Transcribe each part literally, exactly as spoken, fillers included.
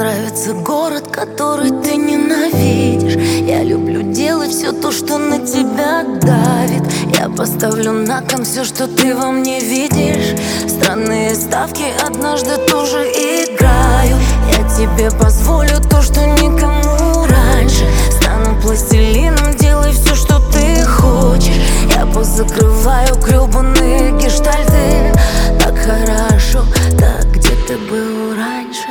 нравится город, который ты ненавидишь. Я люблю делать все то, что на тебя давит. Я поставлю на кон все, что ты во мне видишь. Странные ставки однажды тоже играю. Я тебе позволю то, что никому раньше. Стану пластилином, делай все, что ты хочешь. Я позакрываю гребаные гештальты. Так хорошо, так где ты был раньше?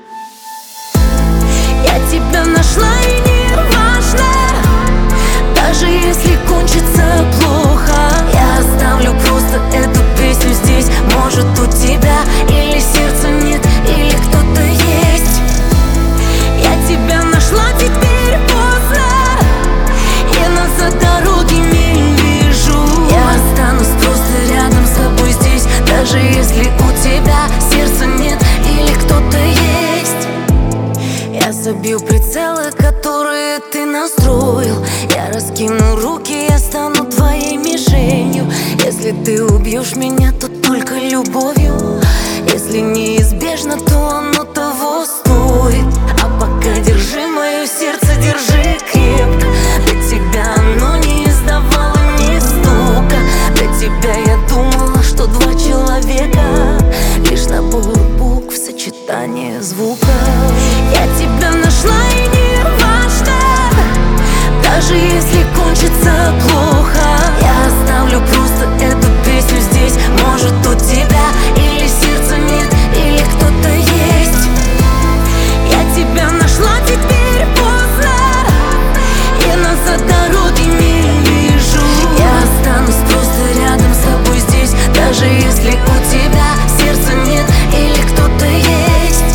Я тебя нашла, и не важно, даже если кончится плохо. Я оставлю просто эту песню здесь. Может, у тебя или сердца нет, или кто-то есть. Я тебя нашла, теперь поздно. Я назад дороги не вижу. Я останусь просто рядом с тобой здесь, даже если у тебя сердца нет или кто-то есть. Я забью прицелы, которые ты настроил. Я раскину руки, я стану твоей мишенью. Если ты убьешь меня, то только любовью. Если неизбежно, то оно того стоит. А пока держи мое сердце, держи крепко. Для тебя оно не издавало ни стука. Для тебя я думала, что два человека лишь набор букв, сочетание звуков. Я тебя нашла, и не важно, даже если кончится плохо. Я оставлю просто эту песню здесь. Может, у тебя или сердца нет, или кто-то есть. Я тебя нашла, теперь поздно. Я назад дороги не вижу. Я останусь просто рядом с тобой здесь, даже если у тебя сердца нет или кто-то есть.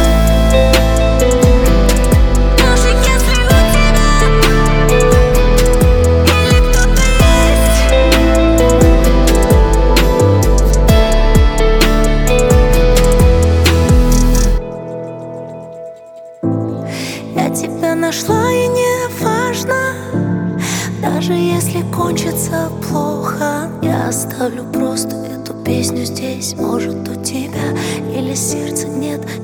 Даже если у тебя или кто-то есть. Я тебя нашла, и не важно, даже если кончится плохо. Я оставлю просто эту песню здесь. Может, у тебя или сердца нет,